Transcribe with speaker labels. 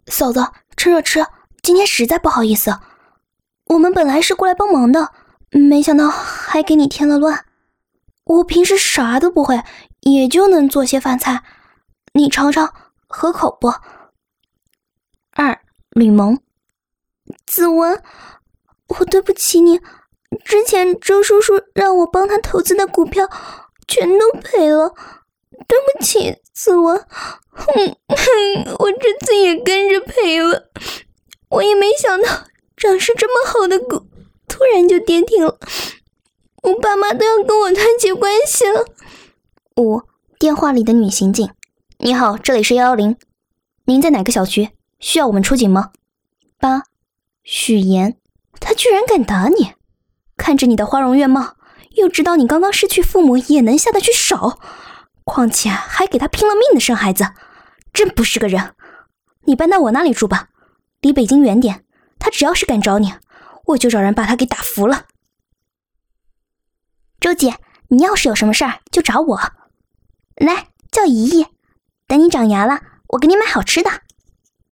Speaker 1: 嫂子，趁热吃，今天实在不好意思。我们本来是过来帮忙的，没想到还给你添了乱。我平时啥都不会，也就能做些饭菜，你尝尝，合口不？2. 吕蒙。子文，我对不起你，之前周叔叔让我帮他投资的股票全都赔了，对不起，子文。我这次也跟着赔了，我也没想到涨势这么好的股突然就跌停了，我爸妈都要跟我断绝关系了。5. 电话里的女刑警。你好，这里是110，您在哪个小区？需要我们出警吗？8. 许言。他居然敢打你，看着你的花容月貌，又知道你刚刚失去父母也能下得去手，况且还给他拼了命的生孩子，真不是个人。你搬到我那里住吧，离北京远点，他只要是敢找你，我就找人把他给打服了。周姐，你要是有什么事儿就找我。来，叫姨姨，等你长牙了，我给你买好吃的。